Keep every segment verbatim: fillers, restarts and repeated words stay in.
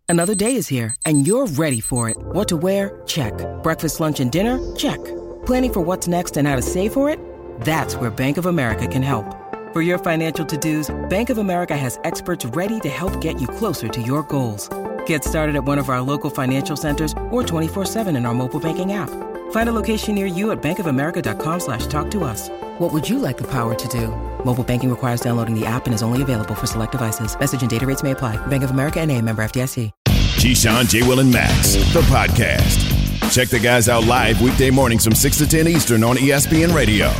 Another day is here, and you're ready for it. What to wear? Check. Breakfast, lunch, and dinner? Check. Planning for what's next and how to save for it? That's where Bank of America can help. For your financial to-dos, Bank of America has experts ready to help get you closer to your goals. Get started at one of our local financial centers or twenty-four seven in our mobile banking app. Find a location near you at bankofamerica.com slash talk to us. What would you like the power to do? Mobile banking requires downloading the app and is only available for select devices. Message and data rates may apply. Bank of America N A, member F D I C. Keyshawn, J. Will, and Max, the podcast. Check the guys out live weekday mornings from six to ten Eastern on E S P N Radio.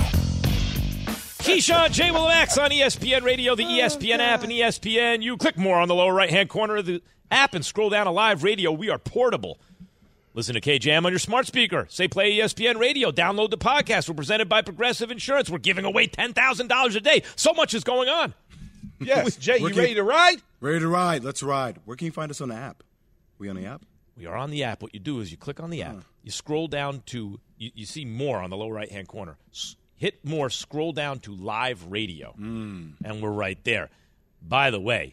Keyshawn, J. Will, and Max on E S P N Radio, the E S P N app, and E S P N. You click more on the lower right-hand corner of the app and scroll down to live radio. We are portable. Listen to K J M on your smart speaker. Say play E S P N Radio. Download the podcast. We're presented by Progressive Insurance. We're giving away ten thousand dollars a day. So much is going on. Yes, Jay, you ready to ride? Ready to ride. Let's ride. Where can you find us on the app? We on the app? We are on the app. What you do is you click on the app. Huh. You scroll down to, you, you see more on the lower right-hand corner. S- hit more, scroll down to live radio, mm. and we're right there. By the way,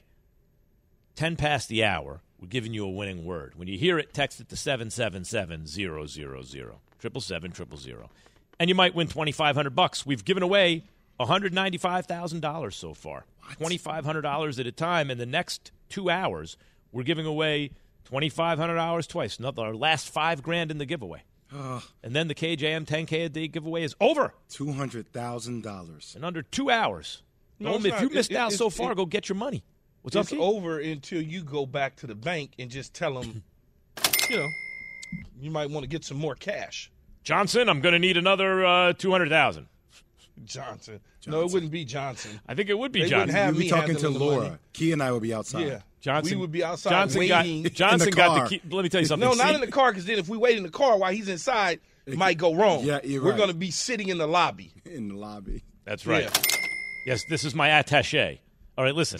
ten past the hour, we're giving you a winning word. When you hear it, text it to seven seven seven zero zero zero, triple seven triple zero, and you might win twenty-five hundred bucks. We've given away one hundred ninety-five thousand dollars so far, what? twenty-five hundred dollars at a time. In the next two hours, we're giving away twenty-five hundred dollars twice. Another, our last five grand in the giveaway. Uh, and then the K J M ten K a day giveaway is over. two hundred thousand dollars. In under two hours. No, if not. you missed it, out it, so it, far, it, go get your money. What's it's up, Keith? over until you go back to the bank and just tell them, you know, you might want to get some more cash. Johnson, I'm going to need another uh, two hundred thousand dollars. Johnson. Johnson. No, it wouldn't be Johnson. I think it would be they Johnson. Have You'd be me talking to Laura. Money. Key and I would be outside. Yeah. Johnson, we would be outside Johnson waiting. Got, Johnson the got the key. Let me tell you something. No, not See? in the car, because then if we wait in the car while he's inside, it, it might go wrong. Yeah, you're We're right. going to be sitting in the lobby. In the lobby. That's right. Yeah. Yes, this is my attaché. All right, listen.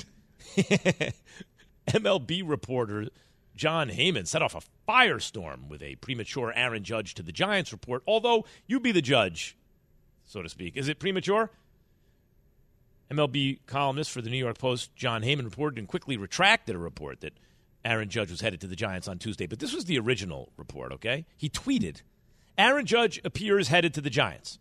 M L B reporter Jon Heyman set off a firestorm with a premature Aaron Judge to the Giants report, although you be the judge, so to speak. Is it premature? M L B columnist for the New York Post, Jon Heyman, reported and quickly retracted a report that Aaron Judge was headed to the Giants on Tuesday. But this was the original report, okay? He tweeted, Aaron Judge appears headed to the Giants.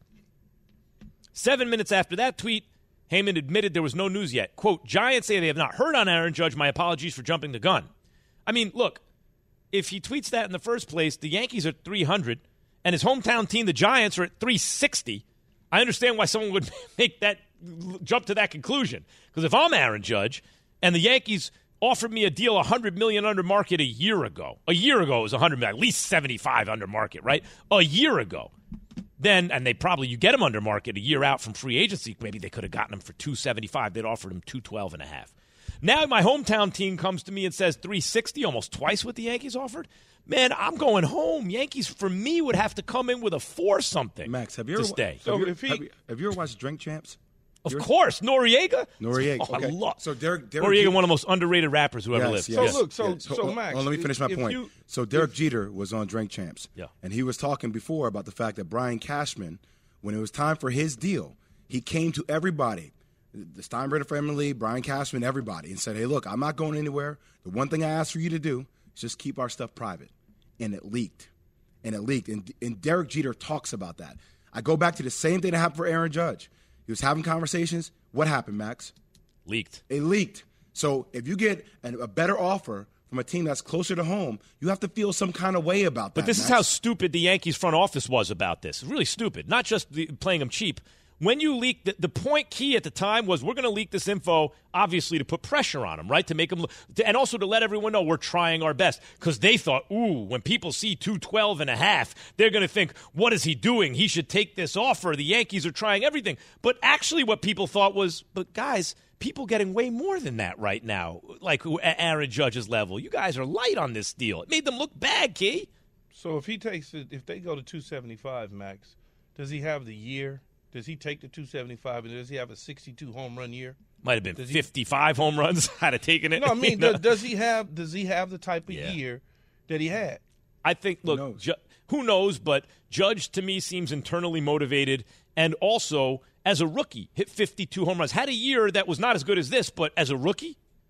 Seven minutes after that tweet, Heyman admitted there was no news yet. Quote, Giants say they have not heard on Aaron Judge. My apologies for jumping the gun. I mean, look, if he tweets that in the first place, the Yankees are at three hundred, and his hometown team, the Giants, are at three sixty. I understand why someone would make that jump to that conclusion. Because if I'm Aaron Judge and the Yankees offered me a deal one hundred million dollars under market a year ago, a year ago it was one hundred million dollars, at least seventy-five under market, right? A year ago. Then, and they probably, you get him under market a year out from free agency, maybe they could have gotten him for two seventy-five. They'd offered him two twelve and a half. Now my hometown team comes to me and says three sixty, almost twice what the Yankees offered. Man, I'm going home. Yankees, for me, would have to come in with a four something. Max, have you to ever stay? So have, if he, you, have, you, have you ever watched Drink Champs? Of You're, course, Noriega. Noriega. Oh, okay. I love. So Derek, Derek Noriega, Jeter, one of the most underrated rappers who ever yes, lived. Yes, so look, so yes. so oh, Max. Oh, let me finish my if point. You, so Derek if, Jeter was on Drink Champs. Yeah. And he was talking before about the fact that Brian Cashman, when it was time for his deal, he came to everybody, the Steinbrenner family, Brian Cashman, everybody, and said, hey, look, I'm not going anywhere. The one thing I ask for you to do is just keep our stuff private. And it leaked. And it leaked. And, and Derek Jeter talks about that. I go back to the same thing that happened for Aaron Judge. He was having conversations. What happened, Max? Leaked. It leaked. So if you get a, a better offer from a team that's closer to home, you have to feel some kind of way about that. But this Max. is how stupid the Yankees front office was about this. Really stupid. Not just the, playing them cheap. When you leak, the, the point key at the time was we're going to leak this info, obviously, to put pressure on them, right? To make them, to, and also to let everyone know we're trying our best. Because they thought, ooh, when people see two twelve and a half, they're going to think, what is he doing? He should take this offer. The Yankees are trying everything. But actually what people thought was, but guys, people getting way more than that right now, like at Aaron Judge's level. You guys are light on this deal. It made them look bad, Key. So if he takes it, if they go to two seventy-five, Max, does he have the year? Does he take the two seventy-five, and does he have a sixty-two home run year? Might have been does fifty-five he, home runs. I'd have taken it. No, I mean, you know? does, does he have? Does he have the type of yeah. year that he had? I think. Look, who knows? Ju- who knows? But Judge to me seems internally motivated, and also as a rookie, hit fifty-two home runs. Had a year that was not as good as this, but as a rookie,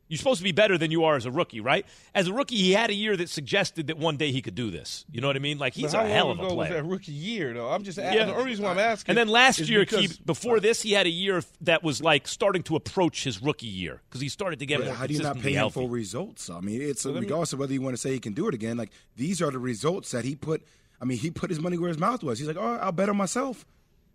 You're supposed to be better than you are as a rookie, right? As a rookie, he had a year that suggested that one day he could do this. You know what I mean? Like, he's a hell of a player. How long ago was that rookie year, though? I'm just asking. Yeah. The only reason why I'm asking. And then last year, because, he, before this, he had a year that was like starting to approach his rookie year because he started to get more how do you not pay him for results? I mean, it's so regardless me, of whether you want to say he can do it again. Like, these are the results that he put. I mean, he put his money where his mouth was. He's like, oh, I'll bet on myself.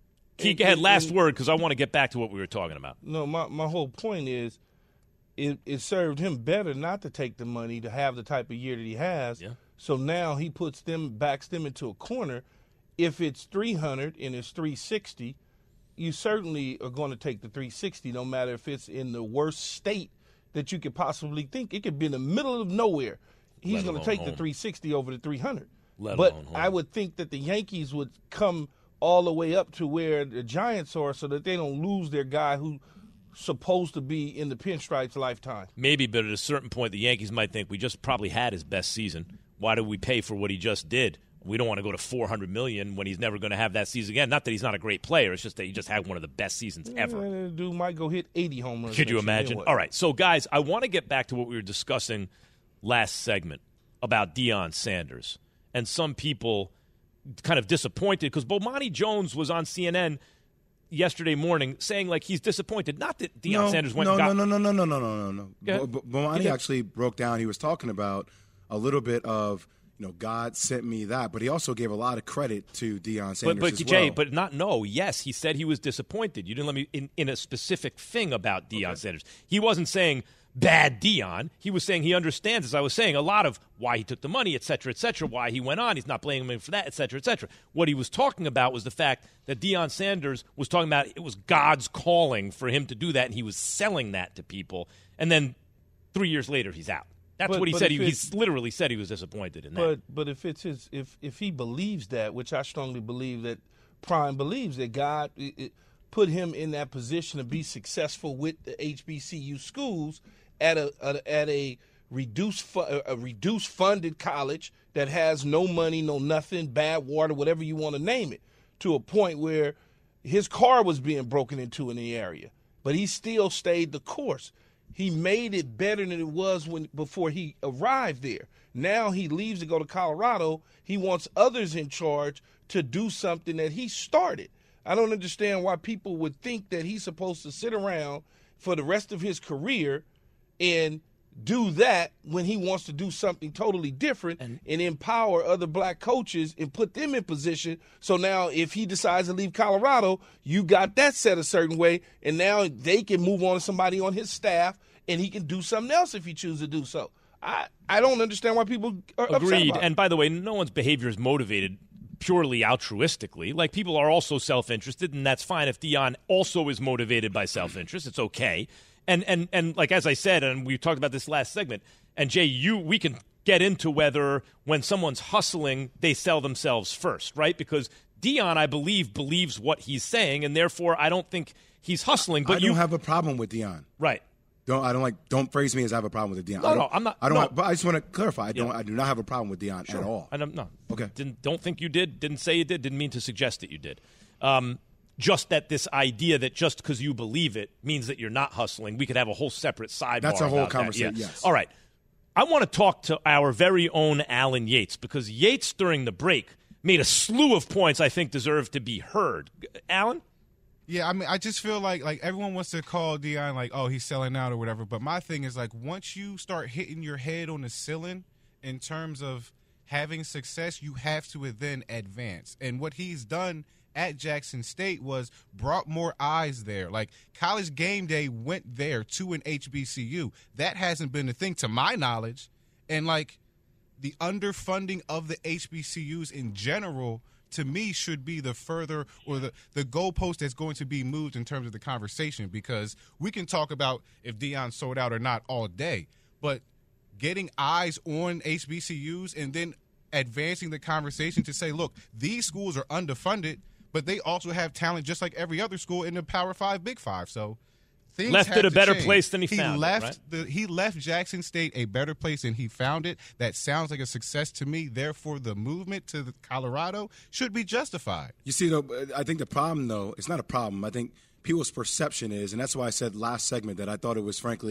He had last and, word because I want to get back to what we were talking about. No, my my whole point is. It, it served him better not to take the money to have the type of year that he has. Yeah. So now he puts them, backs them into a corner. If it's three hundred and it's three sixty, you certainly are going to take the three sixty, no matter if it's in the worst state that you could possibly think. It could be in the middle of nowhere. He's going to take home. the three sixty over the three hundred. Let but I would think that the Yankees would come all the way up to where the Giants are so that they don't lose their guy who – supposed to be in the pinstripes lifetime. Maybe, but at a certain point, the Yankees might think we just probably had his best season. Why do we pay for what he just did? We don't want to go to four hundred million dollars when he's never going to have that season again. Not that he's not a great player. It's just that he just had one of the best seasons ever. Yeah, dude might go hit eighty home runs. Could you imagine? All right, so guys, I want to get back to what we were discussing last segment about Deion Sanders. And some people kind of disappointed because Bomani Jones was on C N N yesterday morning saying like he's disappointed. Not that Deion no, Sanders went no, and got... No, no, no, no, no, no, no, no, no. B- B- Bomani actually broke down. He was talking about a little bit of, you know, God sent me that, but he also gave a lot of credit to Deion Sanders but, but, as Jay, well. But not no. Yes, he said he was disappointed. You didn't let me in, in a specific thing about Deion okay. Sanders. He wasn't saying bad Deion. He was saying he understands, as I was saying, a lot of why he took the money, et cetera, et cetera, why he went on. He's not blaming him for that, et cetera, et cetera. What he was talking about was the fact that Deion Sanders was talking about it was God's calling for him to do that, and he was selling that to people. And then three years later, he's out. That's but, what he said. He, he literally said he was disappointed in that. But but if it's his, if if he believes that, which I strongly believe that Prime believes that God it, it put him in that position to be successful with the H B C U schools at a, a at a reduced a reduced funded college that has no money, no nothing, bad water, whatever you want to name it, to a point where his car was being broken into in the area, but he still stayed the course. He made it better than it was when before he arrived there. Now he leaves to go to Colorado. He wants others in charge to do something that he started. I don't understand why people would think that he's supposed to sit around for the rest of his career and do that when he wants to do something totally different and, and empower other black coaches and put them in position. So now if he decides to leave Colorado, you got that set a certain way, and now they can move on to somebody on his staff, and he can do something else if he chooses to do so. I, I don't understand why people are Agreed. upset about it. And by the way, no one's behavior is motivated purely altruistically. Like, people are also self-interested, and that's fine. If Deion also is motivated by self-interest, it's okay. And, and and like, as I said, and we talked about this last segment, and Jay, you we can get into whether when someone's hustling, they sell themselves first, right? Because Deion, I believe, believes what he's saying, and therefore I don't think he's hustling. But I don't you have a problem with Deion. Right. Don't I don't like don't phrase me as I have a problem with Deion. No, no, I'm not. I don't. No. Have, but I just want to clarify. I don't. Yeah. I do not have a problem with Deion Sure. at all. I don't. No. Okay. Didn't don't think you did. Didn't say you did. Didn't mean to suggest that you did. Um, just that this idea that just because you believe it means that you're not hustling. We could have a whole separate sidebar. That's a whole about conversation. That. Yeah. Yes. All right. I want to talk to our very own Alan Yates, because Yates during the break made a slew of points I think deserve to be heard. Alan? Yeah, I mean, I just feel like like everyone wants to call Deion like, oh, he's selling out or whatever. But my thing is, like, once you start hitting your head on the ceiling in terms of having success, you have to then advance. And what he's done at Jackson State was brought more eyes there. Like, College Game Day went there to an H B C U. That hasn't been a thing to my knowledge. And, like, the underfunding of the H B C Us in general, to me, should be the further or the, the goalpost that's going to be moved in terms of the conversation, because we can talk about if Deion sold out or not all day, but getting eyes on H B C Us and then advancing the conversation to say, look, these schools are underfunded, but they also have talent just like every other school in the Power Five, Big Five. So things left it a better change. place than he, he found left it, right? the he left Jackson State a better place than he found it. That sounds like a success to me. Therefore, the movement to the Colorado should be justified. You see, though, I think the problem, though, it's not a problem. I think people's perception is, and that's why I said last segment that I thought it was, frankly,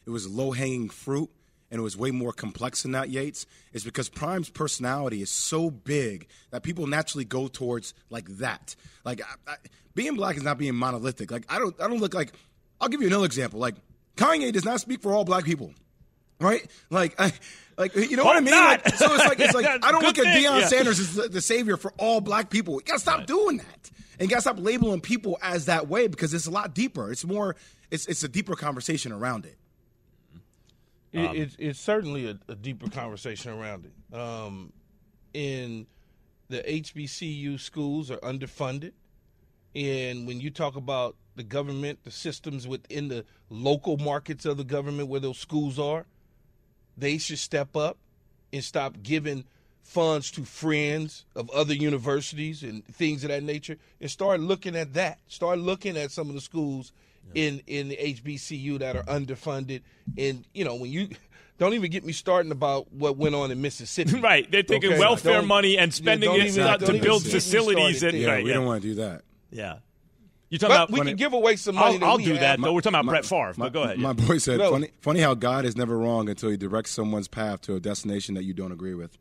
it was low-hanging fruit, and it was way more complex than that, Yates, is because Prime's personality is so big that people naturally go towards like that. Like I, I, being black is not being monolithic. Like I don't, I don't look like. I'll give you another example. Like Kanye does not speak for all black people, right? Like, I, like you know Hope what I mean? not. Like, so it's like it's like I don't Good look at thing, Deion yeah. Sanders as the, the savior for all black people. You gotta stop Right. doing that, and you gotta stop labeling people as that way because it's a lot deeper. It's more. It's it's a deeper conversation around it. It, Um, it's, it's certainly a, a deeper conversation around it. Um, in the H B C U schools are underfunded, and when you talk about the government, the systems within the local markets of the government where those schools are, they should step up and stop giving funds to friends of other universities and things of that nature, and start looking at that. Start looking at some of the schools in in the H B C U that are underfunded. And you know, when you don't even get me starting about what went on in Mississippi. Right. They're taking Okay. welfare Don't- money and spending yeah, don't it even- uh, don't to even build get me facilities. started And, Yeah, right, we yeah. don't want to do that. yeah. You're talking But about. we funny- can give away some money. I'll, that I'll we do have. that, though. We're talking about My- Brett Favre, My, but go ahead. My yeah. boy said, No. funny, funny how God is never wrong until he directs someone's path to a destination that you don't agree with.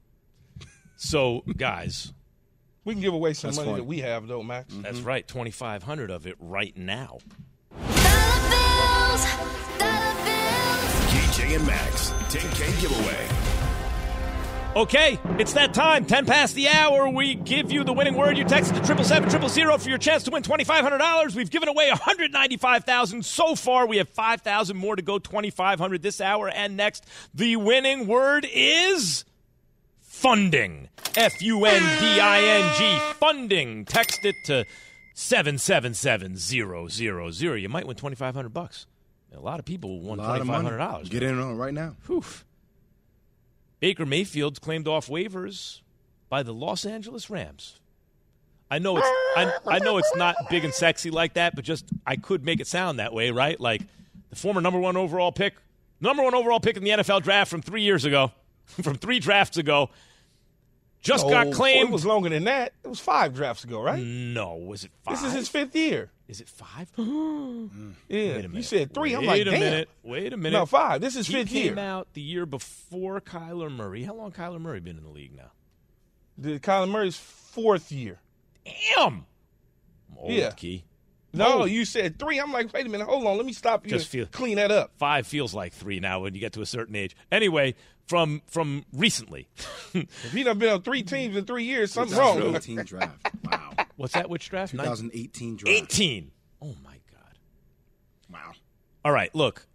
So, guys, We can give away some That's money fun. that we have, though, Max. that's right. twenty-five hundred of it right now. Dollar bills, dollar bills. K J and Max, ten K giveaway. Okay, it's that time. ten past the hour. We give you the winning word. You text it to triple seven triple zero for your chance to win twenty-five hundred dollars. We've given away one hundred ninety-five thousand dollars so far. We have five thousand dollars more to go. twenty-five hundred dollars this hour and next. The winning word is funding. F U N D I N G. Funding. Text it to seven seven seven zero zero zero. You might win twenty-five hundred bucks. A lot of people won A lot of twenty-five money. hundred dollars. Get in on it right now. Whew. Baker Mayfield's claimed off waivers by the Los Angeles Rams. I know it's I, I know it's not big and sexy like that, but just I could make it sound that way, right? Like the former number one overall pick, number one overall pick in the N F L draft from three years ago, from three drafts ago, just got Oh, claimed. It was longer than that. It was five drafts ago, right? No, was it five? This is his fifth year. Is it five? Yeah. Wait a You minute. said three. I'm Wait like, a damn. minute. Wait a minute. No, five. This is He fifth came year. out the year before Kyler Murray. How long Kyler Murray been in the league now? The Kyler Murray's fourth year. Damn. I'm old, Yeah. Key. No, Oh. you said three. I'm like, wait a minute. Hold on. Let me stop you. Just and feel- clean that up. Five feels like three now when you get to a certain age. Anyway, from from recently. If he done been on three teams in three years, something's wrong. twenty eighteen draft. Wow. What's that? Which draft? Nine- twenty eighteen draft. eighteen. Oh, my God. Wow. All right, look.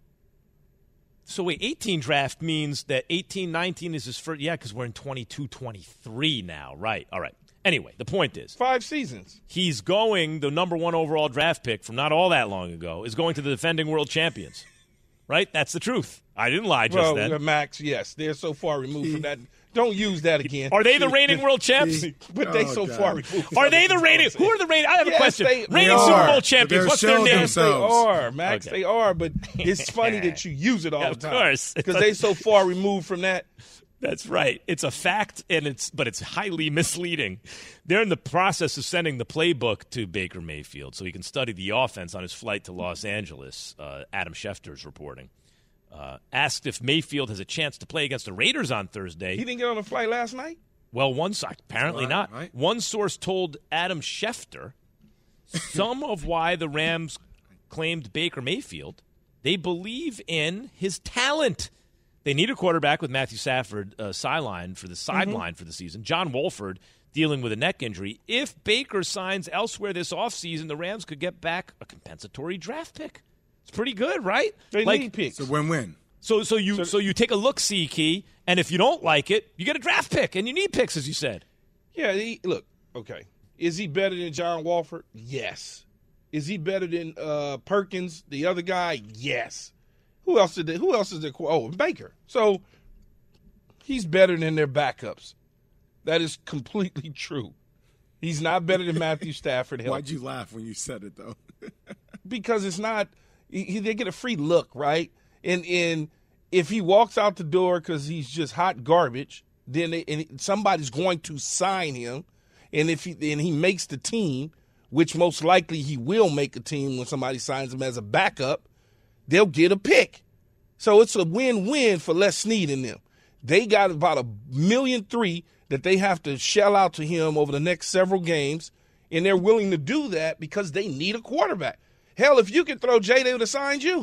So wait, eighteen draft means that eighteen, nineteen is his first. Yeah, because we're in twenty-two, twenty-three now. Right. All right. Anyway, the point is, Five seasons. he's going, the number one overall draft pick from not all that long ago, is going to the defending world champions. Right? That's the truth. I didn't lie just Well, then. uh, Max, yes, they're so far removed from that. Don't use that again. Are they the reigning world champs? But they Oh, so God. far removed. Are they the reigning? Who are the reigning? I have a Yes, question. they- reigning they Super are. Bowl champions. They're What's their showing name? themselves. They are, Max. Okay. They are, but it's funny that you use it all Of the time. course. Because they so far removed from that. That's right. It's a fact, and it's but it's highly misleading. They're in the process of sending the playbook to Baker Mayfield so he can study the offense on his flight to Los Angeles. Uh, Adam Schefter's reporting. Uh, asked if Mayfield has a chance to play against the Raiders on Thursday. He didn't get on the flight last night? Well, one apparently Right, not. right. One source told Adam Schefter some of why the Rams claimed Baker Mayfield. They believe in his talent. They need a quarterback with Matthew Stafford uh, sideline for the sideline for the season. John Wolford dealing with a neck injury. If Baker signs elsewhere this offseason, the Rams could get back a compensatory draft pick. It's pretty good, right? They Like, need picks. It's a win-win. so so you so, So- you take a look see Key, and if you don't like it, you get a draft pick, and you need picks, as you said. Yeah, he, look, okay. Is he better than John Wolford? Yes. Is he better than uh, Perkins, the other guy? Yes. Who else did they, who else is there? Oh, Baker. So he's better than their backups. That is completely true. He's not better than Matthew Stafford. Why'd you laugh when you said it, though? Because it's not he, he- they get a free look, right? And and if he walks out the door because he's just hot garbage, then they, and somebody's going to sign him. And if he and he makes the team, which most likely he will make a team when somebody signs him as a backup, they'll get a pick. So it's a win-win for Les Snead and them. They got about a million three that they have to shell out to him over the next several games, and they're willing to do that because they need a quarterback. Hell, if you could throw Jay, they would have signed you.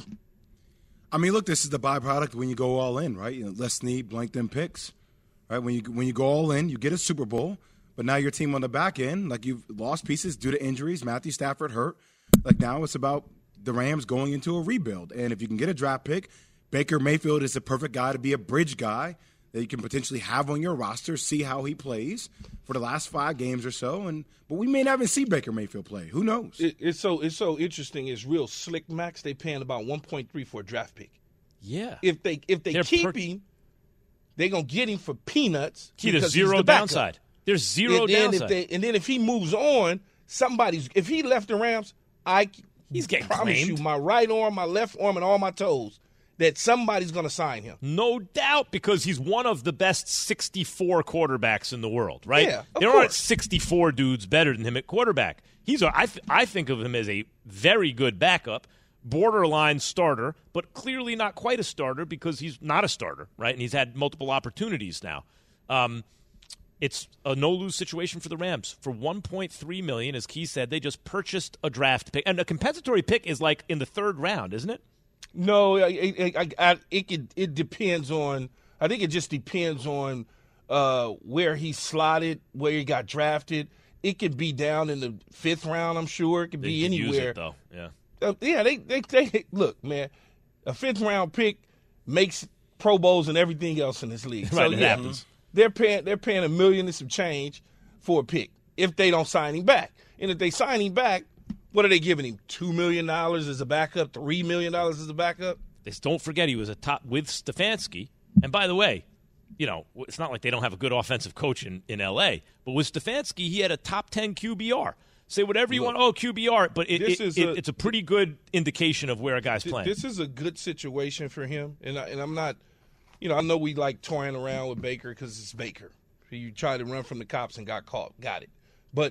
I mean, look, this is the byproduct when you go all in, right? You know, Les Snead blank them picks, right? When you when you go all in, you get a Super Bowl, but now your team on the back end, like you've lost pieces due to injuries. Matthew Stafford hurt. Like now it's about the Rams going into a rebuild, and if you can get a draft pick, Baker Mayfield is the perfect guy to be a bridge guy that you can potentially have on your roster, see how he plays for the last five games or so. And but we may not even see Baker Mayfield play. Who knows? It, it's so it's so interesting. It's real slick, Max. They paying about one point three for a draft pick. Yeah. If they if they They're keep per- him, they're gonna get him for peanuts. Key to because zero he's the backup. downside. There's zero and then downside. If they, and then if he moves on, somebody's if he left the Rams, I He's getting promise claimed. you, my right arm, my left arm, and all my toes, that somebody's gonna sign him. No doubt, because he's one of the best sixty-four quarterbacks in the world, right? Yeah, of there aren't course. sixty-four dudes better than him at quarterback. He's a, I, th- I think of him as a very good backup, borderline starter, but clearly not quite a starter because he's not a starter, right? And he's had multiple opportunities now. Um, it's a no-lose situation for the Rams. For one point three million dollars, as Key said, they just purchased a draft pick. And a compensatory pick is like in the third round, isn't it? No, I, I, I, I, it could, it depends on. I think it just depends on uh, where he slotted, where he got drafted. It could be down in the fifth round. I'm sure it could They be could use anywhere. it, though. Yeah. Uh, yeah, they, they they look, man. A fifth round pick makes Pro Bowls and everything else in this league. Right, so it yeah, happens. they're paying they're paying a million and some change for a pick if they don't sign him back. And if they sign him back, what are they giving him? Two million dollars as a backup, three million dollars as a backup. Just don't forget he was a top with Stefanski. And by the way, you know, it's not like they don't have a good offensive coach in, in L A, but with Stefanski, he had a top ten Q B R. Say whatever you Look, want, oh, Q B R, but it, this it, is it, a- it's a pretty good indication of where a guy's Th- playing. This is a good situation for him, and I, and I'm not, you know, I know we like toying around with Baker because it's Baker. You tried to run from the cops and got caught, got it. But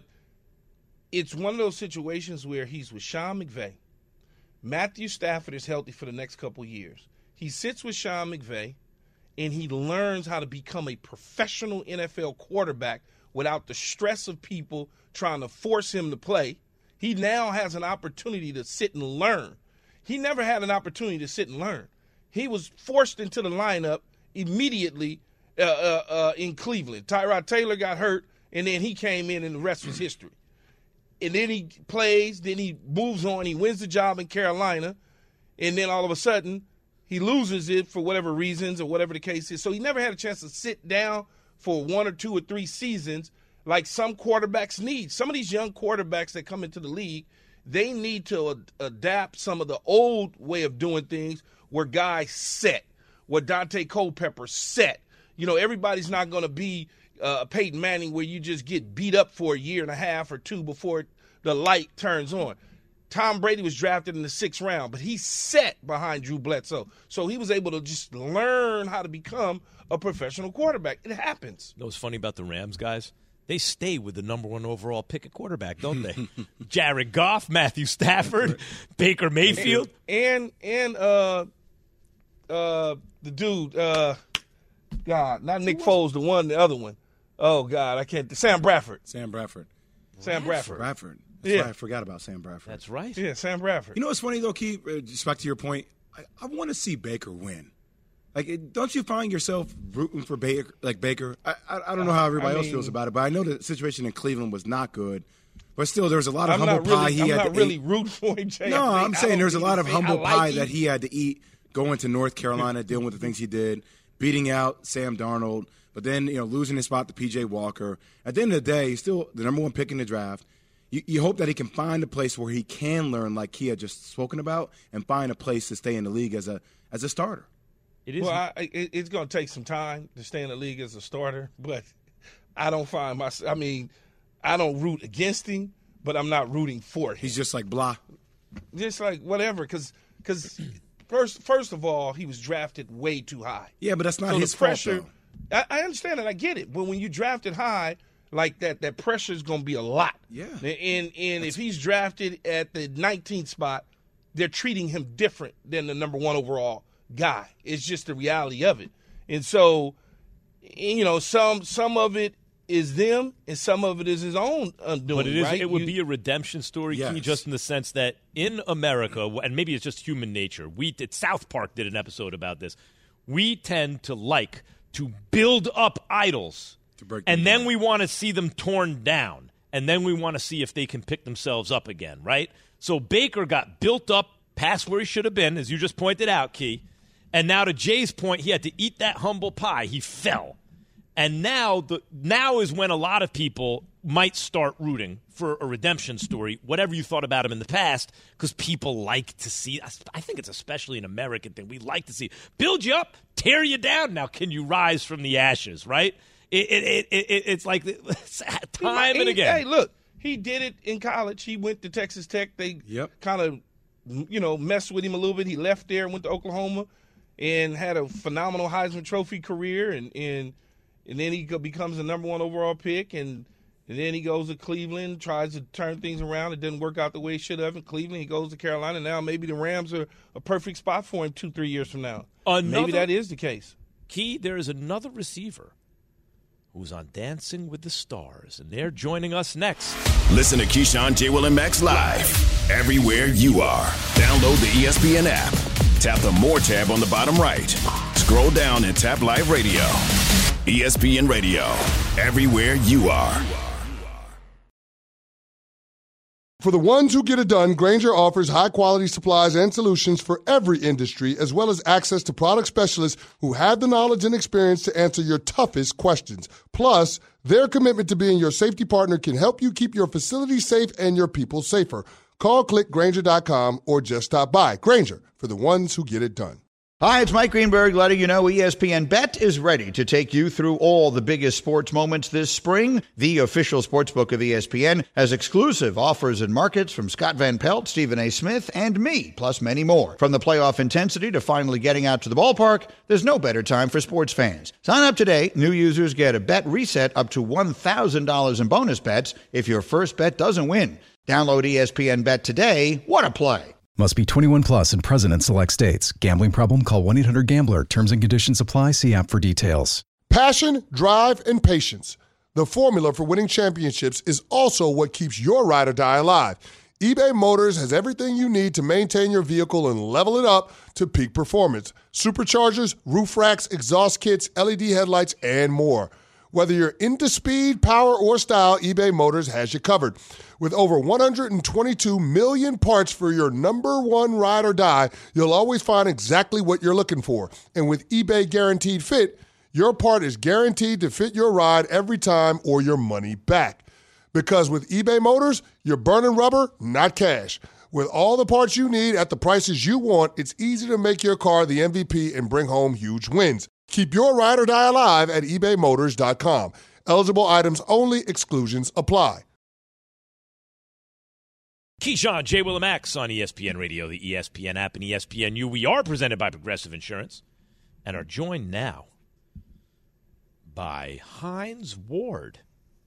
it's one of those situations where he's with Sean McVay. Matthew Stafford is healthy for the next couple years. He sits with Sean McVay, and he learns how to become a professional N F L quarterback without the stress of people trying to force him to play. He now has an opportunity to sit and learn. He never had an opportunity to sit and learn. He was forced into the lineup immediately uh, uh, uh, in Cleveland. Tyrod Taylor got hurt, and then he came in, and the rest was history. And then he plays, then he moves on, he wins the job in Carolina, and then all of a sudden he loses it for whatever reasons or whatever the case is. So he never had a chance to sit down for one or two or three seasons like some quarterbacks need. Some of these young quarterbacks that come into the league, they need to ad- adapt some of the old way of doing things where guys set, where Dante Culpepper set. You know, everybody's not going to be uh, Peyton Manning where you just get beat up for a year and a half or two before the light turns on. Tom Brady was drafted in the sixth round, but he set behind Drew Bledsoe. So he was able to just learn how to become a professional quarterback. It happens. You know what's funny about the Rams, guys? They stay with the number one overall pick at quarterback, don't they? Jared Goff, Matthew Stafford, Baker Mayfield. And and uh uh the dude, uh God, not Nick Foles, the one, the other one. Oh God, I can't Sam Bradford. Sam Bradford. Sam Bradford. Bradford. That's Yeah. why I forgot about Sam Bradford. That's right. Yeah, Sam Bradford. You know what's funny, though, Keith? Uh, Just back to your point, I, I want to see Baker win. Like, it- don't you find yourself rooting for Baker? Like Baker, I, I, I don't know how everybody I else mean- feels about it, but I know the situation in Cleveland was not good. But still, there was a lot of I'm humble not pie really, he I'm had not to really eat. rooting for him, Jay. No, I I'm think- I saying don't there's a mean lot to of say humble I like pie him. that he had to eat going to North Carolina, dealing with the things he did, beating out Sam Darnold, but then you know losing his spot to P J Walker. At the end of the day, he's still the number one pick in the draft. You, you hope that he can find a place where he can learn, like Kia just spoken about, and find a place to stay in the league as a as a starter. It is. Well, I, it, it's going to take some time to stay in the league as a starter, but I don't find my. I mean, I don't root against him, but I'm not rooting for him. He's just like blah. Just like whatever, because because first first of all, he was drafted way too high. Yeah, but that's not so his the pressure. fault, though. I, I understand it. I get it. But when you drafted high like that, that pressure is going to be a lot. Yeah. And and if he's drafted at the nineteenth spot, they're treating him different than the number one overall guy. It's just the reality of it. And so, you know, some some of it is them, and some of it is his own undoing. But it is right? it would you, be a redemption story, Yes. Key, just in the sense that in America, and maybe it's just human nature. We did, South Park did an episode about this. We tend to like to build up idols, To break them and then down. we want to see them torn down, and then we want to see if they can pick themselves up again, right? So Baker got built up past where he should have been, as you just pointed out, Key. And now to Jay's point, he had to eat that humble pie. He fell. And now the now is when a lot of people might start rooting for a redemption story, whatever you thought about him in the past, because people like to see. I think it's especially an American thing. We like to see build you up, tear you down. Now, can you rise from the ashes? Right? It, it, it, it it's like time he, and again. Hey, look, he did it in college. He went to Texas Tech. They Yep. kind of, you know, messed with him a little bit. He left there, went to Oklahoma, and had a phenomenal Heisman Trophy career, and and. And then he go, becomes the number one overall pick, and, and then he goes to Cleveland, tries to turn things around. It didn't work out the way he should have in Cleveland. He goes to Carolina. Now maybe the Rams are a perfect spot for him two, three years from now. Another- maybe that is the case. Key, there is another receiver who's on Dancing with the Stars, and they're joining us next. Listen to Keyshawn, J. Will, and Max live everywhere you are. Download the E S P N app. Tap the More tab on the bottom right. Scroll down and tap Live Radio. E S P N Radio, everywhere you are. For the ones who get it done, Grainger offers high-quality supplies and solutions for every industry, as well as access to product specialists who have the knowledge and experience to answer your toughest questions. Plus, their commitment to being your safety partner can help you keep your facility safe and your people safer. Call click Grainger dot com or just stop by. Grainger, for the ones who get it done. Hi, it's Mike Greenberg letting you know E S P N Bet is ready to take you through all the biggest sports moments this spring. The official sportsbook of E S P N has exclusive offers and markets from Scott Van Pelt, Stephen A. Smith, and me, plus many more. From the playoff intensity to finally getting out to the ballpark, there's no better time for sports fans. Sign up today. New users get a bet reset up to one thousand dollars in bonus bets if your first bet doesn't win. Download E S P N Bet today. What a play. Must be twenty-one plus and present in select states. Gambling problem? Call one eight hundred gambler. Terms and conditions apply. See app for details. Passion, drive, and patience. The formula for winning championships is also what keeps your ride or die alive. eBay Motors has everything you need to maintain your vehicle and level it up to peak performance. Superchargers, roof racks, exhaust kits, L E D headlights, and more. Whether you're into speed, power, or style, eBay Motors has you covered. With over one hundred twenty-two million parts for your number one ride or die, you'll always find exactly what you're looking for. And with eBay Guaranteed Fit, your part is guaranteed to fit your ride every time or your money back. Because with eBay Motors, you're burning rubber, not cash. With all the parts you need at the prices you want, it's easy to make your car the M V P and bring home huge wins. Keep your ride or die alive at ebay motors dot com. Eligible items only. Exclusions apply. Keyshawn, J. Will, and Max on E S P N Radio, the E S P N app, and E S P N U. We are presented by Progressive Insurance and are joined now by Hines Ward,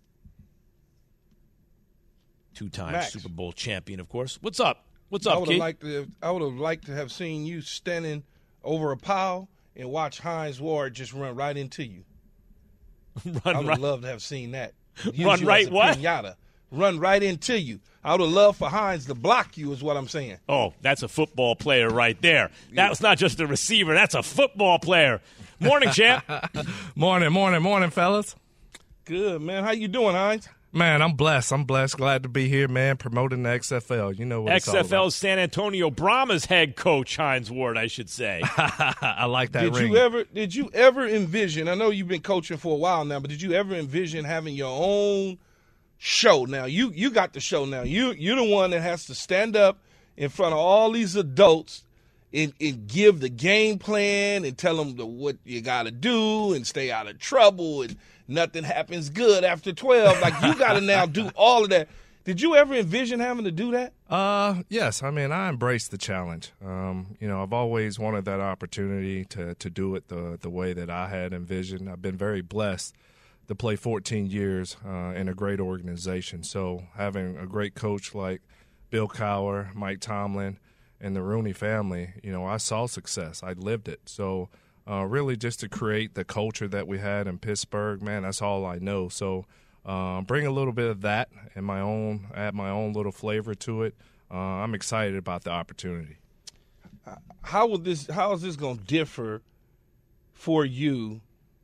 two-time Max. Super Bowl champion, of course. What's up? What's I up, would Key? have liked to. I would have liked to have seen you standing over a pile and watch Hines Ward just run right into you. I Run would right. have loved to have seen that. Use Run you right as a what? Pinata. Run right into you. I would have loved for Hines to block you, is what I'm saying. Oh, that's a football player right there. That was not just a receiver. That's a football player. Morning, champ. Morning, morning, morning, fellas. Good, man. How you doing, Hines? Man, I'm blessed. I'm blessed. Glad to be here, man, promoting the X F L. You know what it's all X F L's about. San Antonio Brahmas head coach, Hines Ward, I should say. I like that Did ring. you ever did you ever envision, I know you've been coaching for a while now, but did you ever envision having your own show? Now you you got the show now. You you're the one that has to stand up in front of all these adults and, and give the game plan and tell them the, what you got to do and stay out of trouble and nothing happens good after twelve. Like you got to now do all of that. Did you ever envision having to do that? Uh, yes. I mean, I embrace the challenge. Um, you know, I've always wanted that opportunity to to do it the the way that I had envisioned. I've been very blessed to play fourteen years uh, in a great organization. So having a great coach like Bill Cowher, Mike Tomlin, and the Rooney family, you know, I saw success. I lived it. So uh, really just to create the culture that we had in Pittsburgh, man, that's all I know. So uh, bring a little bit of that and my own, add my own little flavor to it. Uh, I'm excited about the opportunity. How will this? How is this going to differ for you,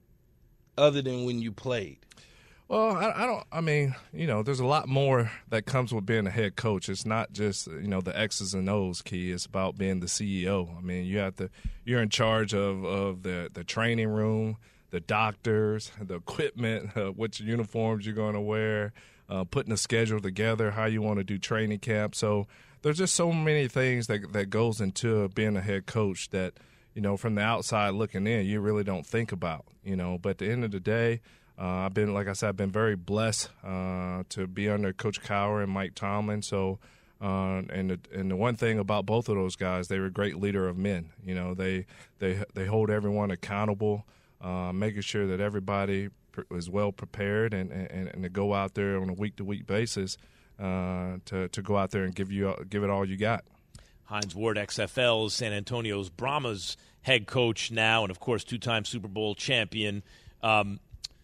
other than when you played? Well, I, I don't. I mean, you know, there's a lot more that comes with being a head coach. It's not just, you know, the X's and O's key. It's about being the C E O. I mean, you have to. You're in charge of, of the the training room, the doctors, the equipment, uh, which uniforms you're going to wear, uh, putting a schedule together, how you want to do training camp. So there's just so many things that that goes into being a head coach that, you know, from the outside looking in, you really don't think about. You know, but at the end of the day. Uh, I've been, like I said, I've been very blessed uh, to be under Coach Cowher and Mike Tomlin. So, uh, and the, and the one thing about both of those guys, they were a great leader of men. You know, they they they hold everyone accountable, uh, making sure that everybody is well prepared and, and, and to go out there on a week to week basis uh, to to go out there and give you give it all you got. Hines Ward, X F L's San Antonio's Brahmas head coach now, and of course two-time Super Bowl champion. Um,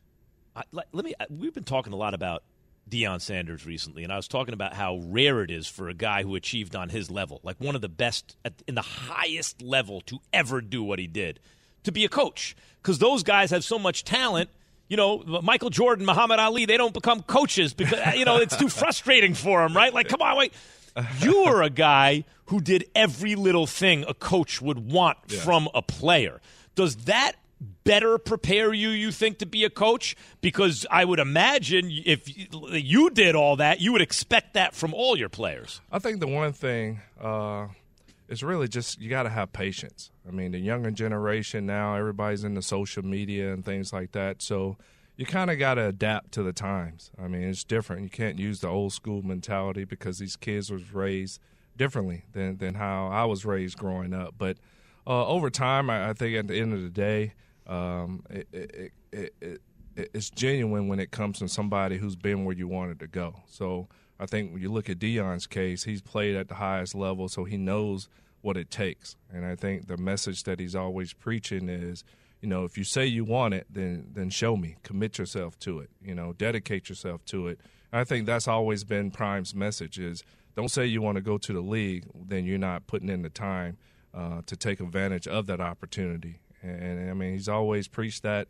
I, let me. We've been talking a lot about Deion Sanders recently, and I was talking about how rare it is for a guy who achieved on his level, like one of the best at, in the highest level to ever do what he did, to be a coach. Because those guys have so much talent. You know, Michael Jordan, Muhammad Ali, they don't become coaches because, you know, it's too frustrating for them, right? Like, come on, wait. You are a guy who did every little thing a coach would want yes. from a player. Does that better prepare you, you think, to be a coach? Because I would imagine if you did all that, you would expect that from all your players. I think the one thing uh, is really just you got to have patience. I mean, the younger generation now, everybody's into social media and things like that. So you kind of got to adapt to the times. I mean, it's different. You can't use the old school mentality because these kids was raised differently than, than how I was raised growing up. But uh, over time, I, I think at the end of the day, Um, it, it, it, it, it's genuine when it comes from somebody who's been where you wanted to go. So I think when you look at Deion's case, he's played at the highest level, so he knows what it takes. And I think the message that he's always preaching is, you know, if you say you want it, then then show me. Commit yourself to it. You know, dedicate yourself to it. And I think that's always been Prime's message is don't say you want to go to the league, then you're not putting in the time uh, to take advantage of that opportunity. And, I mean, he's always preached that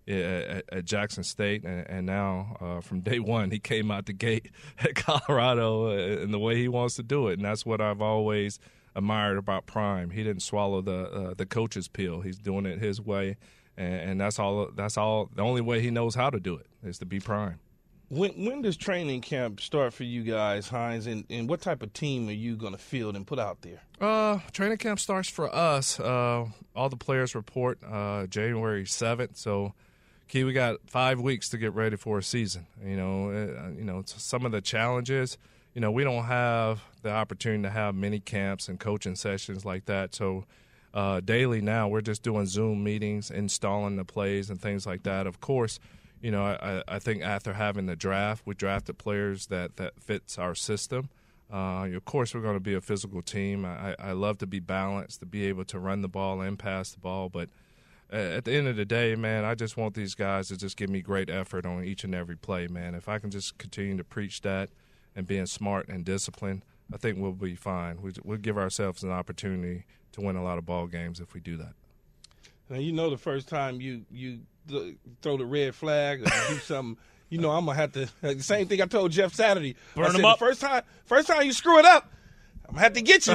at, at Jackson State, and, and now uh, from day one he came out the gate at Colorado in the way he wants to do it, and that's what I've always admired about Prime. He didn't swallow the uh, the coach's pill. He's doing it his way, and, and that's all. That's all. The only way he knows how to do it is to be Prime. When when does training camp start for you guys, Hines, and, and what type of team are you going to field and put out there? Uh, training camp starts for us. Uh, all the players report uh, January seventh. So, Key, we got five weeks to get ready for a season. You know, uh, you know, some of the challenges. You know, we don't have the opportunity to have mini camps and coaching sessions like that. So, uh, daily now we're just doing Zoom meetings, installing the plays and things like that. Of course. You know, I, I think after having the draft, we drafted players that, that fits our system. Uh, of course, we're going to be a physical team. I, I love to be balanced, to be able to run the ball and pass the ball. But at the end of the day, man, I just want these guys to just give me great effort on each and every play, man. If I can just continue to preach that and being smart and disciplined, I think we'll be fine. We, we'll give ourselves an opportunity to win a lot of ball games if we do that. Now, you know the first time you, you throw the red flag or do something, you know I'm going to have to – the same thing I told Jeff Saturday. Burn I said, him up. The first time, first time you screw it up, I'm going to have to get you.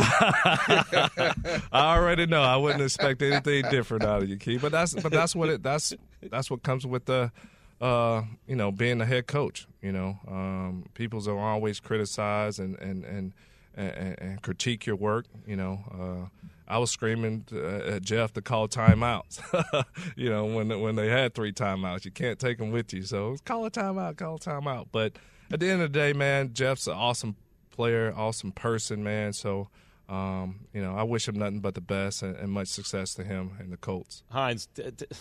I already know. I wouldn't expect anything different out of you, Key. But that's but that's what it that's that's what comes with the uh, you know, being the head coach. You know, um, people are always criticize and and, and and and critique your work. You know, uh, I was screaming at Jeff to call timeouts. you know, when when they had three timeouts, you can't take them with you. So call a timeout, call a timeout. But at the end of the day, man, Jeff's an awesome player, awesome person, man. So, um, you know, I wish him nothing but the best and, and much success to him and the Colts. Hines, t- t-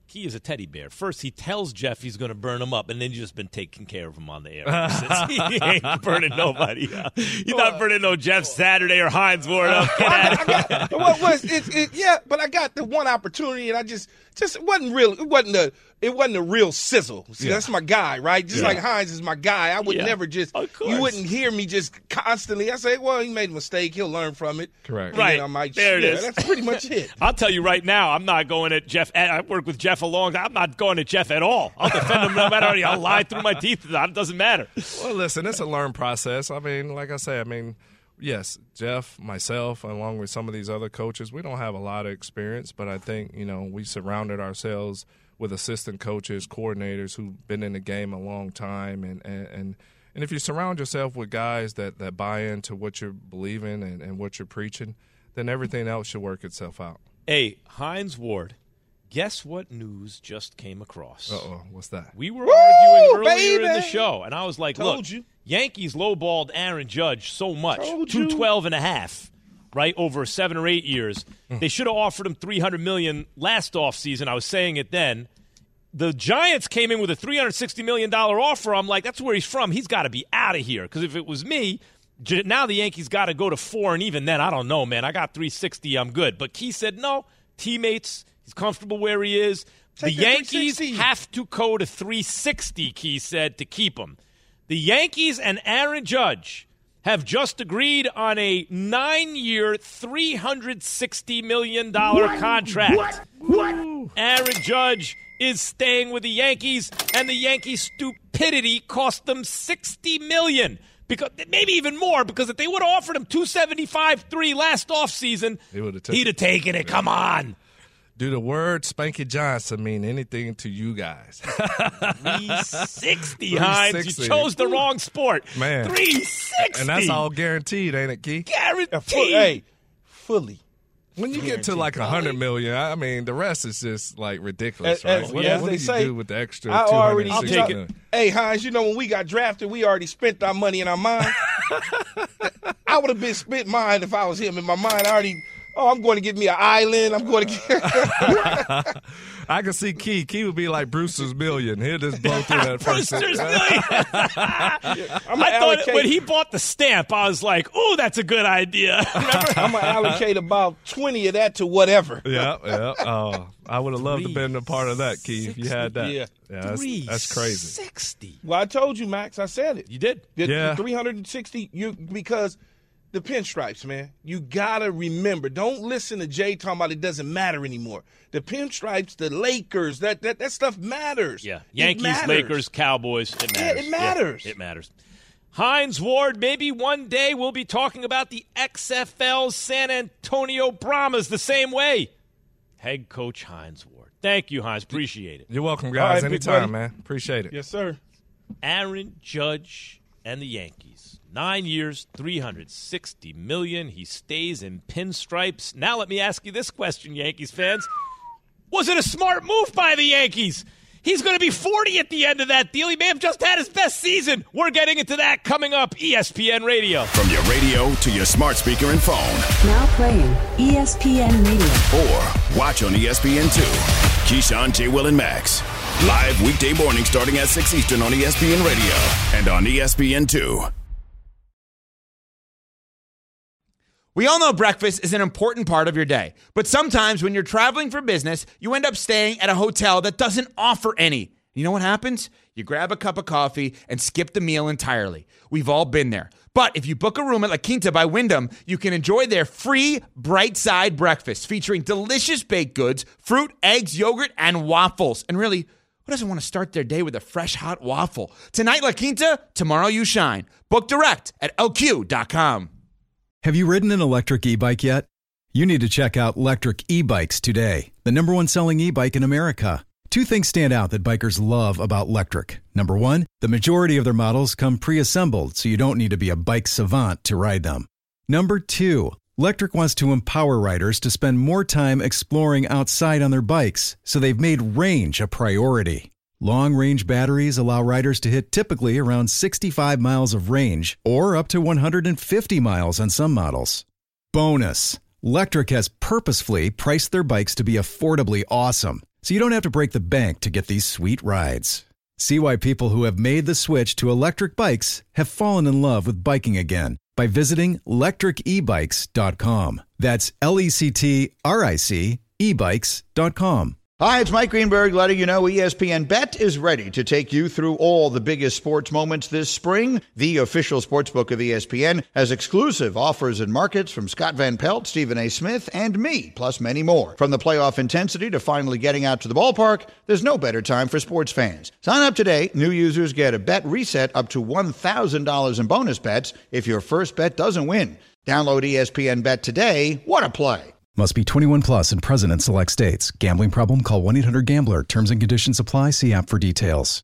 Key is a teddy bear. First, he tells Jeff he's going to burn him up, and then he's just been taking care of him on the air ever since. He ain't burning nobody up. He's not burning no Jeff Saturday or Hines Ward up. Get I out got, I got, what was it, it? Yeah, but I got the one opportunity, and I just, just it wasn't real. It wasn't a, it wasn't a real sizzle. See, Yeah. that's my guy, right? Just Yeah. like Hines is my guy. I would Yeah, never just, of course. you wouldn't hear me just constantly. I say, well, he made a mistake. He'll learn from it. Correct. And Right. then I might, There it yeah, is. That's pretty much it. I'll tell you right now, I'm not going at Jeff. I work with Jeff a long time. I'm not going at Jeff at all. I'll defend him no matter what. I'll lie through my teeth. It doesn't matter. Well, listen, it's a learned process. I mean, like I say, I mean, yes, Jeff, myself, along with some of these other coaches, we don't have a lot of experience, but I think, you know, we surrounded ourselves with assistant coaches, coordinators who've been in the game a long time. And, and, and, and if you surround yourself with guys that, that buy into what you're believing and, and what you're preaching, then everything else should work itself out. Hey, Hines Ward, guess what news just came across? Uh-oh, what's that? We were Woo, arguing earlier in the baby. show, and I was like, Told look, you. Yankees lowballed Aaron Judge so much, Told you. two twelve and a half, right, over seven or eight years. They should have offered him three hundred million dollars last offseason. I was saying it then. The Giants came in with a three hundred sixty million dollars offer. I'm like, that's where he's from. He's got to be out of here. Because if it was me, j- now the Yankees got to go to four, and even then, I don't know, man. I got three sixty. I'm good. But Key said, no, teammates, he's comfortable where he is. Take the the Yankees three sixty. have to go to three sixty, Key said, to keep him. The Yankees and Aaron Judge have just agreed on a nine-year, three hundred sixty million dollars contract. What? What? Aaron Judge is staying with the Yankees, and the Yankees' stupidity cost them sixty million dollars. Because maybe even more, because if they would have offered him two seventy-five three last offseason, He would have taken he'd have taken it. Come on. Do the word Spanky Johnson mean anything to you guys? three sixty, Hines. You three sixty. chose the wrong sport. Man. three sixty. And that's all guaranteed, ain't it, Key? Guaranteed. Full- hey, fully. When you get to like a hundred million, I mean, the rest is just like ridiculous, As, right? as, what as what they do you say, do with the extra I two already. hundred I'll take sixty? it. Hey, Hines, you know when we got drafted, we already spent our money in our mind. I would have been spent mine if I was him. In my mind, I already. Oh, I'm going to get me an island. I'm going to get. I can see Key. Key would be like Brewster's Million. He'll just blow through that first. Brewster's Million. I'm I gonna thought allocate. when he bought the stamp, I was like, "Oh, that's a good idea." Remember? I'm gonna allocate about twenty of that to whatever. Yeah, yeah. Oh, I would have loved to have been a part of that, Key, if you had that. Yeah. that's, that's crazy. Sixty. Well, I told you, Max. I said it. You did. The, Yeah. the three hundred sixty. You because the pinstripes, man. You gotta remember. Don't listen to Jay talking about it doesn't matter anymore. The pinstripes, the Lakers, that that, that stuff matters. Yeah. It Yankees, matters. Lakers, Cowboys. It Yeah, matters. it matters. it matters. Hines Ward, maybe one day we'll be talking about the X F L's San Antonio Brahmas the same way. Head coach Hines Ward. Thank you, Hines. Appreciate it. You're welcome, All guys. right, big Anytime, buddy. man. Appreciate it. Yes, sir. Aaron Judge and the Yankees. Nine years, three hundred sixty million dollars. He stays in pinstripes. Now let me ask you this question, Yankees fans. Was it a smart move by the Yankees? He's going to be forty at the end of that deal. He may have just had his best season. We're getting into that coming up. E S P N Radio. From your radio to your smart speaker and phone. Now playing E S P N Radio. Or watch on E S P N two. Keyshawn, J. Will, and Max. Live weekday morning starting at six Eastern on E S P N Radio and on E S P N two. We all know breakfast is an important part of your day, but sometimes when you're traveling for business, you end up staying at a hotel that doesn't offer any. You know what happens? You grab a cup of coffee and skip the meal entirely. We've all been there. But if you book a room at La Quinta by Wyndham, you can enjoy their free Bright Side breakfast featuring delicious baked goods, fruit, eggs, yogurt, and waffles. And really, who doesn't want to start their day with a fresh, hot waffle? Tonight, La Quinta, tomorrow you shine. Book direct at L Q dot com. Have you ridden an electric e-bike yet? You need to check out Electric E-Bikes today, the number one selling e-bike in America. Two things stand out that bikers love about Electric. Number one, the majority of their models come pre-assembled, so you don't need to be a bike savant to ride them. Number two, Electric wants to empower riders to spend more time exploring outside on their bikes, so they've made range a priority. Long-range batteries allow riders to hit typically around sixty-five miles of range or up to one hundred fifty miles on some models. Bonus, Electric has purposefully priced their bikes to be affordably awesome, so you don't have to break the bank to get these sweet rides. See why people who have made the switch to electric bikes have fallen in love with biking again by visiting electric e bikes dot com. That's L E C T R I C e bikes dot com. Hi, it's Mike Greenberg letting you know E S P N Bet is ready to take you through all the biggest sports moments this spring. The official sportsbook of E S P N has exclusive offers and markets from Scott Van Pelt, Stephen A. Smith, and me, plus many more. From the playoff intensity to finally getting out to the ballpark, there's no better time for sports fans. Sign up today. New users get a bet reset up to one thousand dollars in bonus bets if your first bet doesn't win. Download E S P N Bet today. What a play. Must be twenty-one plus and present in select states. Gambling problem? Call one eight hundred gambler. Terms and conditions apply. See app for details.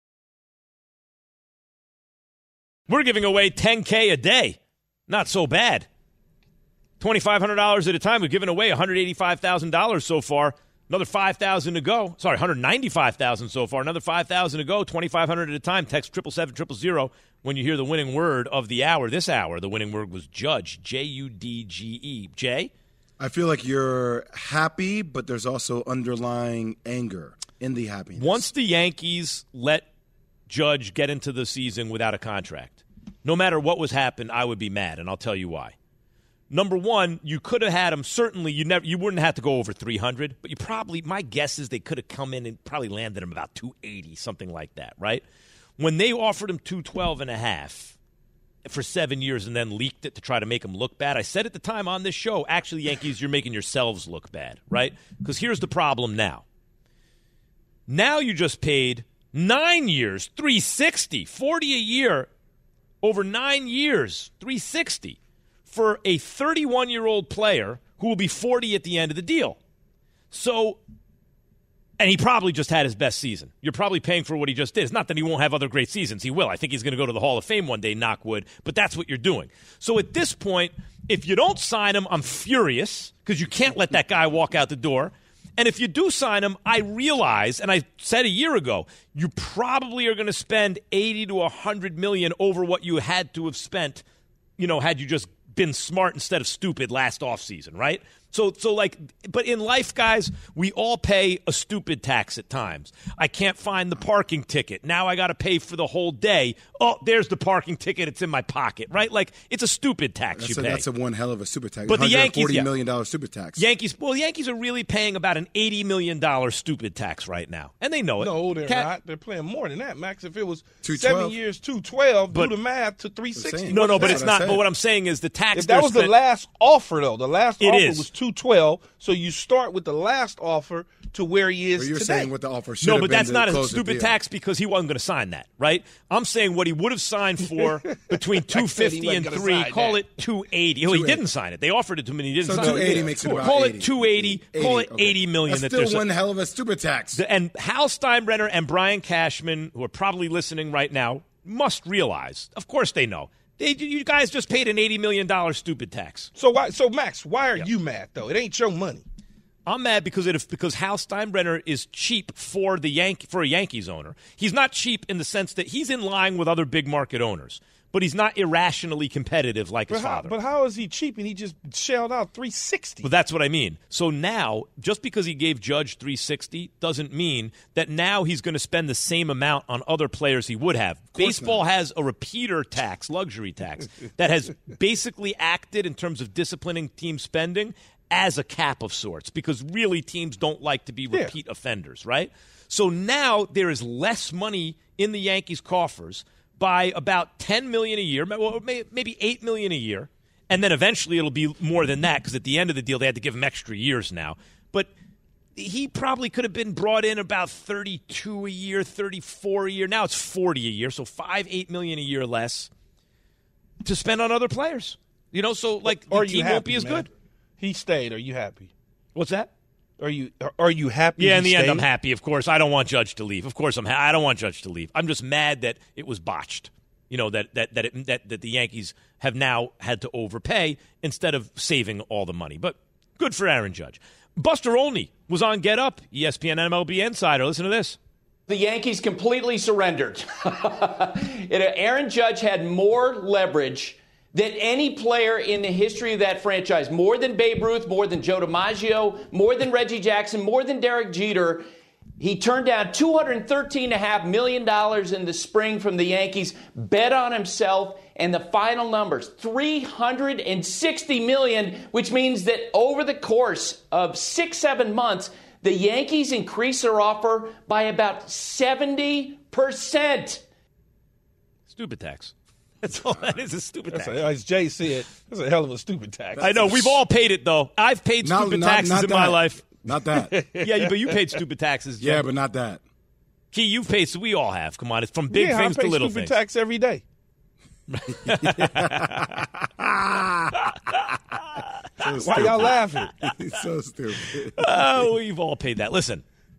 We're giving away ten K a day. Not so bad. twenty-five hundred dollars at a time. We've given away one hundred eighty-five thousand dollars so far. Another five thousand dollars to go. Sorry, one hundred ninety-five thousand dollars so far. Another five thousand dollars to go. twenty-five hundred dollars at a time. Text triple seven triple zero when you hear the winning word of the hour. This hour, the winning word was Judge. J U D G E. Jay? I feel like you're happy, but there's also underlying anger in the happiness. Once the Yankees let Judge get into the season without a contract, no matter what was happened, I would be mad, and I'll tell you why. Number one, you could have had him. Certainly, you never, you wouldn't have to go over three hundred, but you probably, my guess is they could have come in and probably landed him about two eighty, something like that, right? When they offered him two twelve and a half for seven years and then leaked it to try to make him look bad, I said at the time on this show, actually, Yankees, you're making yourselves look bad, right? Because here's the problem now. Now you just paid nine years, three sixty, forty a year, over nine years, three sixty, for a thirty-one-year-old player who will be forty at the end of the deal. So, and he probably just had his best season. You're probably paying for what he just did. It's not that he won't have other great seasons. He will. I think he's going to go to the Hall of Fame one day, knock wood, but that's what you're doing. So at this point, if you don't sign him, I'm furious because you can't let that guy walk out the door. And if you do sign him, I realize, and I said a year ago, you probably are going to spend eighty to one hundred million over what you had to have spent, you know, had you just been smart instead of stupid last offseason, right? So, so like, but in life, guys, we all pay a stupid tax at times. I can't find the parking ticket. Now I got to pay for the whole day. Oh, there's the parking ticket. It's in my pocket, right? Like, it's a stupid tax that's you a, pay. That's a one hell of a super tax. But the Yankees, forty yeah. million dollars super tax. Yankees, well, the Yankees are really paying about an eighty million dollars stupid tax right now, and they know it. No, they're Cat- not. They're playing more than that, Max. If it was two seven twelve years, two twelve, But- do the math to three sixty. No, no, but That's it's what I not. said. But what I'm saying is the tax. If that they're was the spent- last offer, though, the last It offer is. was two twelve. So you start with the last offer to where he is But you're today. saying what the offer should No, have but been that's to not a close the stupid deal. tax because he wasn't going to sign that, right? I'm saying what he would have signed for between two fifty wasn't and gonna three. sign Call that. it two eighty. Oh, he two eighty. didn't sign it. They offered it to him and he didn't So sign two eighty it. makes it about Call eighty. it two eighty. Call it okay. eighty million. That's that still there's a- one hell of a stupid tax. The- and Hal Steinbrenner and Brian Cashman, who are probably listening right now, must realize. Of course, they know. They, you guys just paid an eighty million dollars stupid tax. So why? So Max, why are you mad though? It ain't your money. I'm mad because it because Hal Steinbrenner is cheap for the Yank for a Yankees owner. He's not cheap in the sense that he's in line with other big market owners, but he's not irrationally competitive like But his how, father. but how is he cheap and he just shelled out three sixty? But that's what I mean. So now, just because he gave Judge three sixty doesn't mean that now he's going to spend the same amount on other players he would have. Baseball has a repeater tax, luxury tax, that has basically acted in terms of disciplining team spending as a cap of sorts, because really teams don't like to be repeat yeah. offenders, right? So now there is less money in the Yankees' coffers by about ten million dollars a year, maybe eight million dollars a year, and then eventually it'll be more than that because at the end of the deal they had to give him extra years now. But he probably could have been brought in about thirty-two a year, thirty-four a year. Now it's forty a year, so five, eight million a year less to spend on other players. You know, so like or the team happy, won't be as man? good. He stayed. Are you happy? What's that? Are you are you happy? Yeah, in he the end, stayed? I'm happy. Of course, I don't want Judge to leave. Of course, I'm. Ha- I don't want Judge to leave. I'm just mad that it was botched. You know that that that it, that that the Yankees have now had to overpay instead of saving all the money. But good for Aaron Judge. Buster Olney was on Get Up, E S P N M L B Insider. Listen to this. The Yankees completely surrendered. it, Aaron Judge had more leverage that any player in the history of that franchise, more than Babe Ruth, more than Joe DiMaggio, more than Reggie Jackson, more than Derek Jeter, he turned down two hundred thirteen point five million dollars in the spring from the Yankees, bet on himself, and the final numbers, three hundred sixty million dollars, which means that over the course of six, seven months, the Yankees increased their offer by about seventy percent. Stupid tax. That's all that is, a stupid That's tax. a, as Jay said, that's a hell of a stupid tax. I know. We've all paid it, though. I've paid Not- stupid not- taxes not in my that. life. Not that. Yeah, but you paid stupid taxes. Yeah, John. but not that. Key, you've paid, so we all have. Come on. It's from big yeah, things I pay to little stupid things. tax every day. So Why y'all laughing? He's so stupid. Oh, we've all paid that. Listen.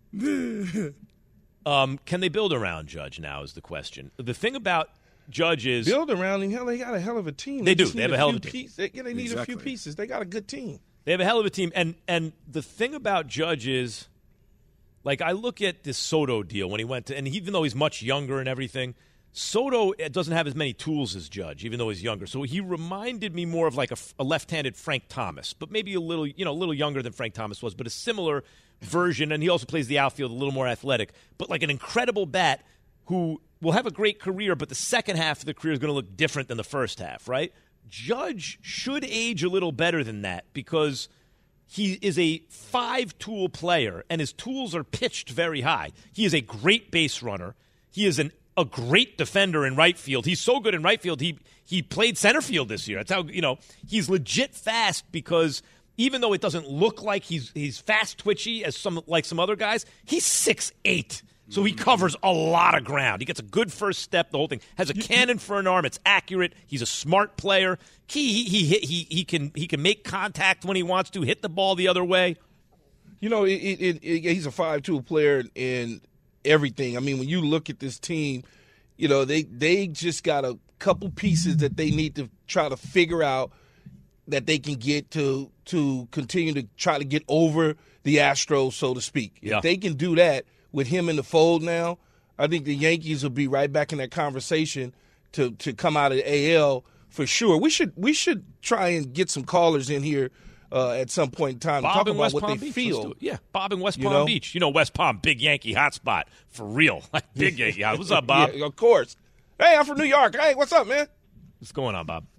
Um, can they build around Judge now is the question. The thing about Judge is Build around him. Hell, they got a hell of a team. They do. just They need have a hell of a few team. piece- they, yeah, they need a few Exactly. pieces. They got a good team. They have a hell of a team. And and the thing about Judge is, like, I look at this Soto deal when he went to, and even though he's much younger and everything, Soto doesn't have as many tools as Judge, even though he's younger. So he reminded me more of like a, a left-handed Frank Thomas, but maybe a little, you know, a little younger than Frank Thomas was, but a similar version. And he also plays the outfield a little more athletic, but like an incredible bat who will have a great career, but the second half of the career is going to look different than the first half, right? Judge should age a little better than that because he is a five-tool player, and his tools are pitched very high. He is a great base runner. He is an, a great defender in right field. He's so good in right field, he he played center field this year. That's how, you know, he's legit fast because even though it doesn't look like he's he's fast twitchy as some like some other guys, he's six eight. So he covers a lot of ground. He gets a good first step. The whole thing has a cannon for an arm. It's accurate. He's a smart player. Key, he he he he can he can make contact when he wants to. Hit the ball the other way. You know, it, it, it, it, he's a five-tool player in everything. I mean, when you look at this team, you know, they they just got a couple pieces that they need to try to figure out that they can get to to continue to try to get over the Astros, so to speak. Yeah. If they can do that with him in the fold now, I think the Yankees will be right back in that conversation to to come out of the A L for sure. We should we should try and get some callers in here uh, at some point in time Bob to talk in about West what Palm they Beach. feel. Let's do it. Yeah, Bob in West You Palm know? Beach. You know, West Palm, big Yankee hotspot for real. Like big Yankee hot. What's up, Bob? Yeah, of course. Hey, I'm from New York. Hey, what's up, man? What's going on, Bob?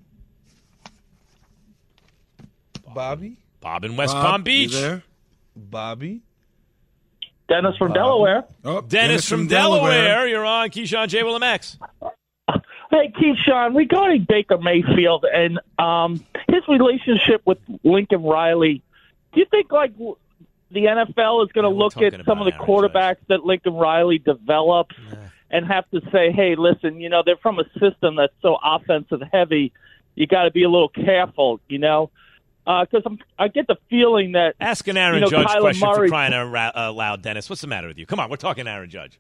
Bobby? Bob in West Bob, Palm you Beach. there? Bobby? Dennis from Bobby. Delaware. Oh, Dennis, from, Delaware. You're on Keyshawn J. Will and Max. Hey, Keyshawn, regarding Baker Mayfield and um, his relationship with Lincoln Riley, do you think like w- the N F L is going to Yeah, we're look at talking some of about the Aaron quarterbacks that Lincoln Riley develops and have to say, hey, listen, you know, they're from a system that's so offensive heavy, you got to be a little careful, you know? Because uh, I get the feeling that Ask an Aaron you know, Judge Kyler question Murray, for crying out loud, Dennis. What's the matter with you? Come on, we're talking Aaron Judge.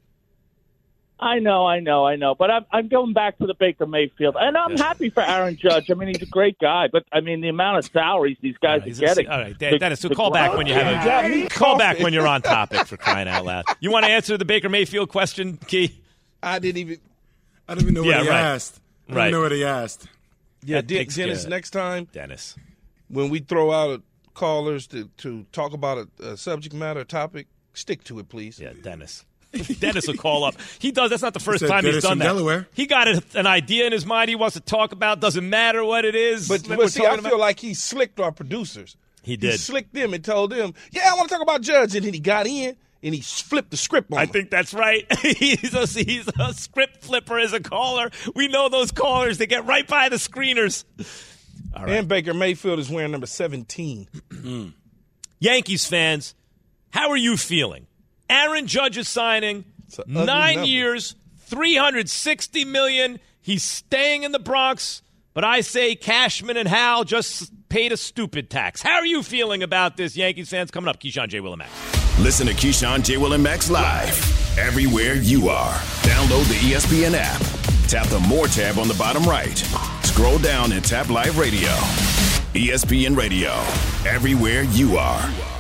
I know, I know, I know. But I'm, I'm going back to the Baker Mayfield. And I'm Yeah. happy for Aaron Judge. I mean, he's a great guy. But, I mean, the amount of salaries these guys He's are a- getting. all right, Dan- The- Dennis, so the call back when you have got a me call back coughing. when you're on topic for crying out loud. You want to answer the Baker Mayfield question, Key? I didn't even. I don't even know Yeah, what he right. asked. I don't Right. know what he asked. Yeah, That Den- takes Dennis, care- next time Dennis. when we throw out callers to, to talk about a, a subject matter, topic, stick to it, please. Yeah, Dennis. Dennis will call up. He does. That's not the first said time he's Dennis done from that. Delaware. He got a, an idea in his mind he wants to talk about. Doesn't matter what it is. But, that but we're see, I talking feel about. like he slicked our producers. He He did. slicked them and told them, yeah, I want to talk about Judge. And then he got in and he flipped the script on I them. think that's right. he's, a, he's a script flipper as a caller. We know those callers. They get right by the screeners. All right. And Baker Mayfield is wearing number seventeen. Yankees fans, how are you feeling? Aaron Judge is signing It's an ugly nine number. years, three hundred sixty million dollars. He's staying in the Bronx, but I say Cashman and Hal just paid a stupid tax. How are you feeling about this, Yankees fans? Coming up, Keyshawn J. Will and Max. Listen to Keyshawn, J. Will, and Max live everywhere you are. Download the E S P N app. Tap the More tab on the bottom right. Scroll down and tap Live Radio. E S P N Radio, everywhere you are.